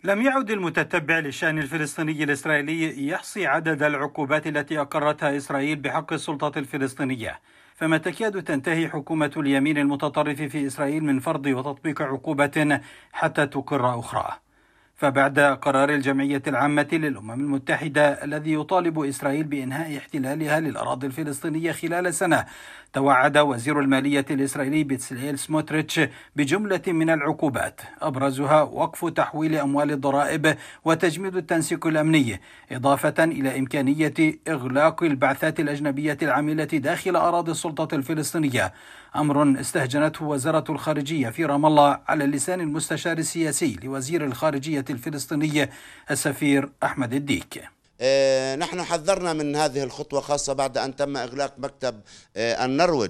لم يعد المتتبع للشأن الفلسطيني الإسرائيلي يحصي عدد العقوبات التي أقرتها إسرائيل بحق السلطة الفلسطينية، فما تكاد تنتهي حكومة اليمين المتطرف في إسرائيل من فرض وتطبيق عقوبة حتى تقر أخرى. فبعد قرار الجمعية العامة للأمم المتحدة الذي يطالب إسرائيل بإنهاء احتلالها للأراضي الفلسطينية خلال سنة، توعد وزير المالية الإسرائيلي بتسليل سموتريتش بجملة من العقوبات، أبرزها وقف تحويل أموال الضرائب وتجميد التنسيق الأمني، إضافة إلى إمكانية إغلاق البعثات الأجنبية العاملة داخل أراضي السلطة الفلسطينية، أمر استهجنته وزارة الخارجية في رام الله على لسان المستشار السياسي لوزير الخارجية الفلسطينية السفير أحمد الديك. نحن حذرنا من هذه الخطوة، خاصة بعد أن تم إغلاق مكتب النرويج،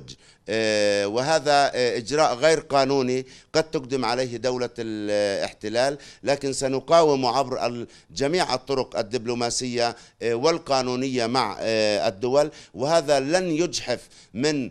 وهذا إجراء غير قانوني قد تقدم عليه دولة الاحتلال، لكن سنقاوم عبر جميع الطرق الدبلوماسية والقانونية مع الدول، وهذا لن يجحف من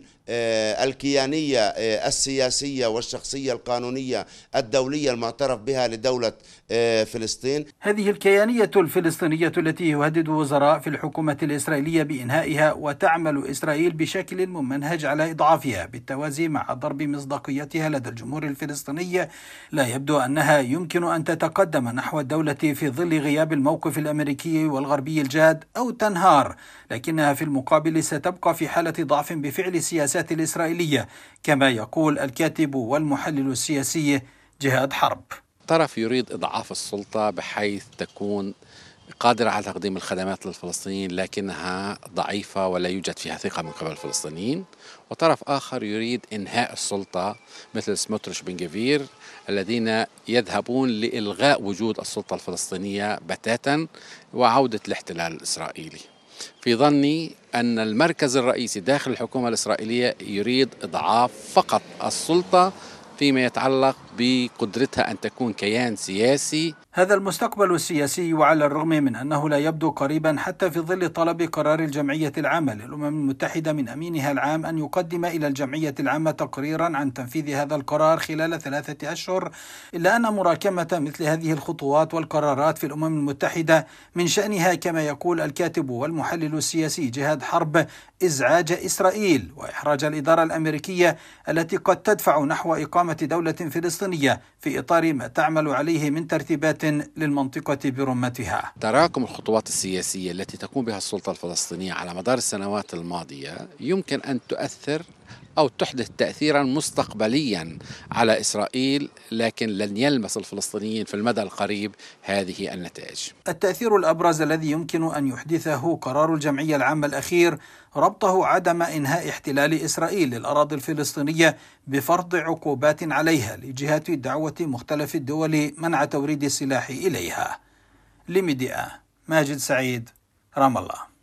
الكيانية السياسية والشخصية القانونية الدولية المعترف بها لدولة فلسطين. هذه الكيانية الفلسطينية التي يهدد وزراء في الحكومة الإسرائيلية بإنهائها، وتعمل إسرائيل بشكل ممنهج على إضعافها بالتوازي مع ضرب مصداقيتها لدى الجمهور الفلسطيني، لا يبدو أنها يمكن أن تتقدم نحو الدولة في ظل غياب الموقف الأمريكي والغربي الجاد أو تنهار، لكنها في المقابل ستبقى في حالة ضعف بفعل السياسات الإسرائيلية، كما يقول الكاتب والمحلل السياسي جهاد حرب. طرف يريد إضعاف السلطة بحيث تكون قادرة على تقديم الخدمات للفلسطينيين لكنها ضعيفة ولا يوجد فيها ثقة من قبل الفلسطينيين، وطرف آخر يريد إنهاء السلطة مثل سموتريتش بن جفير الذين يذهبون لإلغاء وجود السلطة الفلسطينية بتاتا وعودة الاحتلال الإسرائيلي. في ظني أن المركز الرئيسي داخل الحكومة الإسرائيلية يريد إضعاف فقط السلطة فيما يتعلق بقدرتها أن تكون كيان سياسي. هذا المستقبل السياسي، وعلى الرغم من أنه لا يبدو قريبا حتى في ظل طلب قرار الجمعية العامة للأمم المتحدة من أمينها العام أن يقدم إلى الجمعية العامة تقريرا عن تنفيذ هذا القرار خلال 3 أشهر، إلا أن مراكمة مثل هذه الخطوات والقرارات في الأمم المتحدة من شأنها، كما يقول الكاتب والمحلل السياسي جهاد حرب، إزعاج إسرائيل وإحراج الإدارة الأمريكية التي قد تدفع نحو إقامة دولة فلسطينية في إطار ما تعمل عليه من ترتيبات للمنطقة برمتها. تراكم الخطوات السياسية التي تقوم بها السلطة الفلسطينية على مدار السنوات الماضية يمكن أن تؤثر أو تحدث تأثيرا مستقبليا على إسرائيل، لكن لن يلمس الفلسطينيين في المدى القريب هذه النتائج. التأثير الأبرز الذي يمكن أن يحدثه قرار الجمعية العامة الأخير ربطه عدم إنهاء احتلال إسرائيل للأراضي الفلسطينية بفرض عقوبات عليها لجهة دعوة مختلف الدول منع توريد السلاح إليها. لميديا، ماجد سعيد، رام الله.